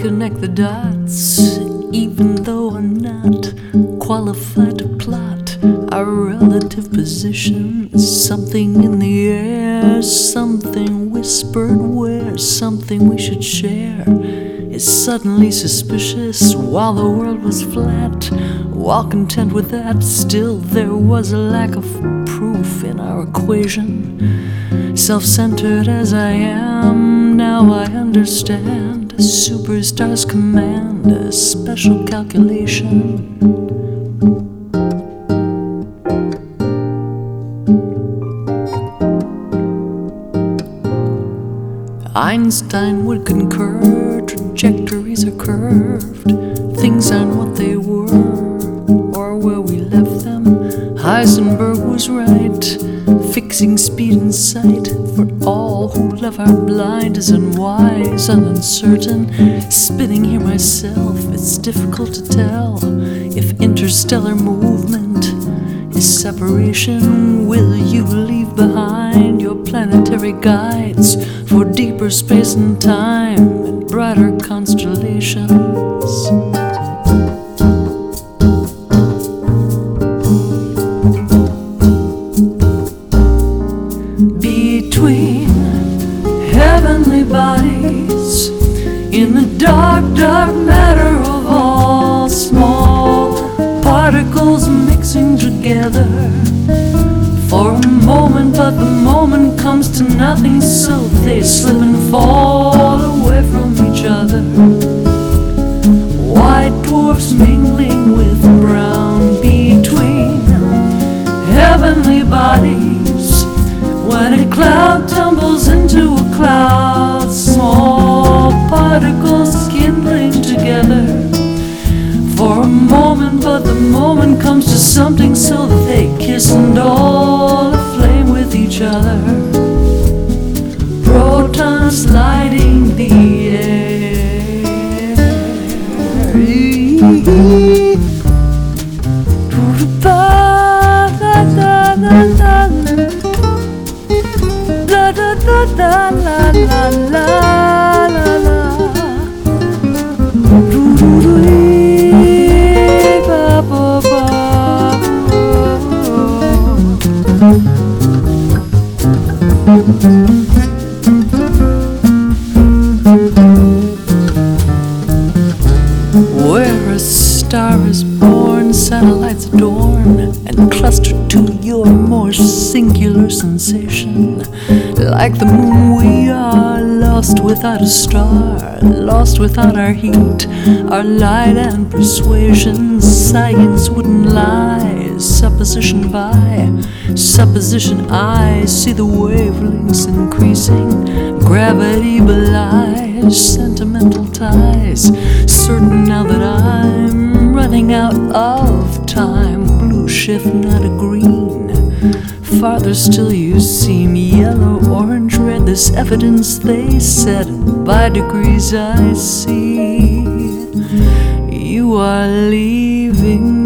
connect the dots, even though I'm not qualified to plot our relative positions. Something in the air, something whispered where something we should share is suddenly suspicious. While the world was flat, while content with that, still there was a lack of proof in our equation. Self-centered as I am, now I understand. Superstars command a special calculation. Einstein would concur, trajectories are curved, things aren't what they were or where we left them. Heisenberg was right, fixing speed in sight for all who love our blind is unwise and uncertain. Spinning here myself, it's difficult to tell if interstellar movement is separation. Will you leave behind your planetary guides for deeper space and time and brighter constellations? Between heavenly bodies, in the dark, dark matter of all small particles mixing together for a moment, but the moment comes to nothing, so they slip and fall away from each other. White dwarfs mingling with brown between heavenly bodies. When a cloud tumbles into a cloud, small particles kindling together for a moment, but the moment comes to something, so that they kiss and all aflame with each other. Protons lighting the Where a star is born, satellites adorn and cluster to your more singular sensation. Like the moon we are, lost without a star, lost without our heat, our light and persuasion. Science wouldn't lie, supposition by supposition I see the wavelengths increasing. Gravity belies sentimental ties, certain now that I'm running out of time. Blue shift, not a green. Farther still you seem yellow, orange, red. There's evidence, they said, and by degrees I see you are leaving